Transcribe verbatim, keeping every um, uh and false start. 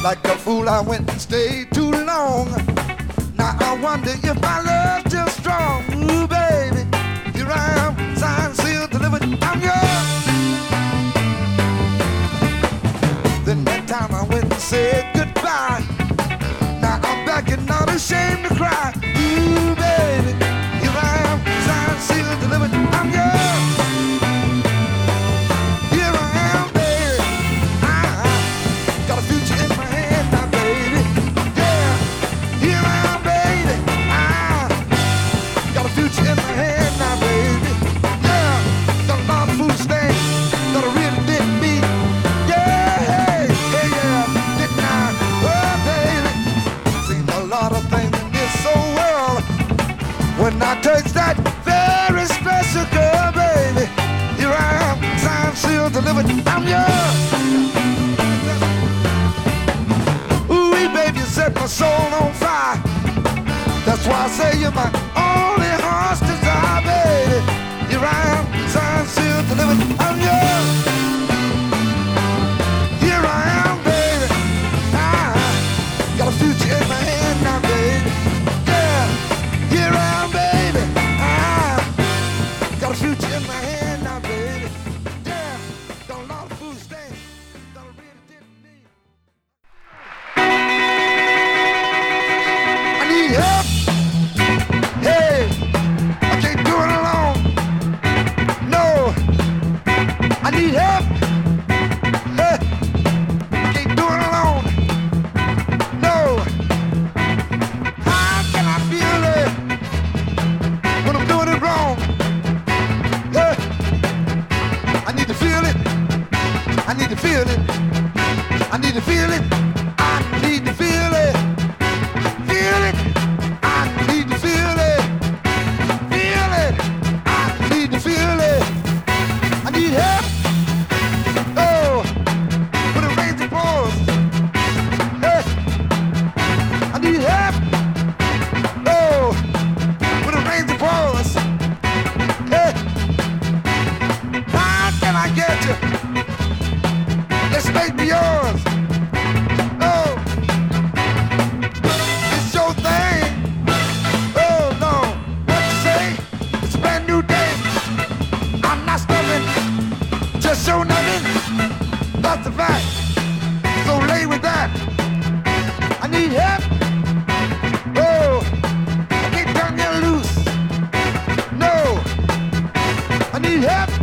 Like a fool, I went and stayed too long. Now I wonder if my love's still strong. Ooh, baby, here I am, signed, sealed, delivered, I'm yours. Then that time I went and said goodbye. Now I'm back and not ashamed to cry. Ooh, baby, here I am, signed, sealed, delivered, I'm yours. Here I am, baby, I got a future in my hand now, baby. Yeah, here I am, baby, I got a future in my hand now, baby. Yeah, got a lot of food stains that I really didn't mean. Yeah, hey, hey, yeah, didn't I? Oh, baby, seen a lot of things in this old world. When I touch that very special girl, baby, here I am, signed, sealed, delivered, I'm yours. Ooh, baby, you set my soul on fire. That's why I say you're my only heart's desire, baby. Here I am, signed, sealed, delivered, I'm yours. Here I am, baby, I got a future in my hand now, baby. Yeah, here I am, baby, I got a future in my hand now, baby. Yeah, got a lot of food stains that I really didn't need. I need help. Hey, I can't do it alone. No, I need help. Hey, I can't do it alone. No, how can I feel it when I'm doing it wrong? Hey, I need to feel it. I need to feel it. I need to feel it. I need to feel it. Feel it. I need to feel it. Feel it. I need to feel it. I need help. Oh, when it rains it pours. Hey, I need help. Oh, when it rains it pours. Hey, how can I get you? Let's make me yours. Oh, it's your thing. Oh no, what you say? It's a brand new day. I'm not stopping, just show nothing. That's the fact. So lay with that. I need help. Oh, I can't turn you loose. No, I need help.